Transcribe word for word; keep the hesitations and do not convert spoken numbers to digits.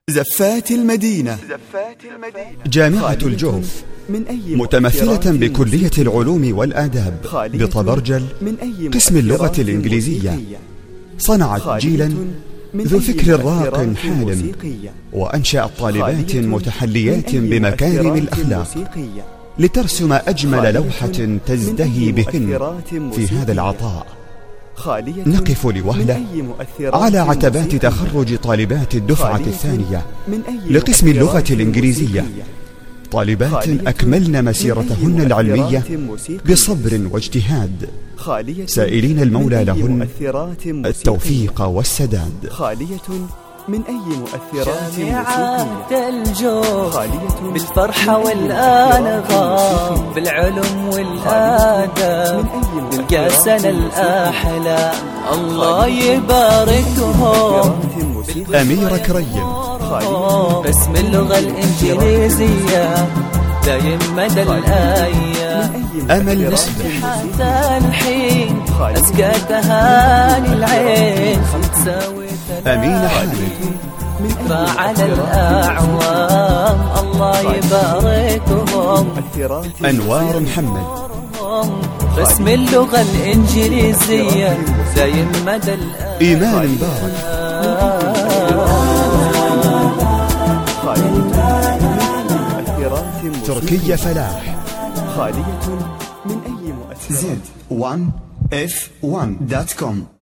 زفات المدينة جامعة الجوف متمثلة بكلية العلوم والآداب بطبرجل قسم اللغة الإنجليزية. صنعت جيلا ذو فكر راق حالم، وأنشأت طالبات متحليات بمكارم الأخلاق لترسم أجمل لوحة تزدهي بهن في هذا العطاء. نقف لوهلة على عتبات تخرج طالبات الدفعة الثانية لقسم اللغة الإنجليزية، طالبات أكملن مسيرتهن العلمية بصبر واجتهاد، سائلين المولى لهن التوفيق والسداد. من أي مؤثرات موسيقية الجوف بالفرحة والأنغام، بالعلم والآداب، بالقاسنا الأحلام، الله يباركهم. أميرة كريم باسم اللغة الإنجليزية دايم مدى الأيام. أمل نصبح حتى الحين أزكى تهاني العين. أمينة حامد على الأعوام، الله يباركهم. أنوار محمد باسم اللغة الإنجليزية دايم مدى الأيام. إيمان مبارك تركية فلاح خالية من أي مؤثرات. زد وان اف وان دوت كوم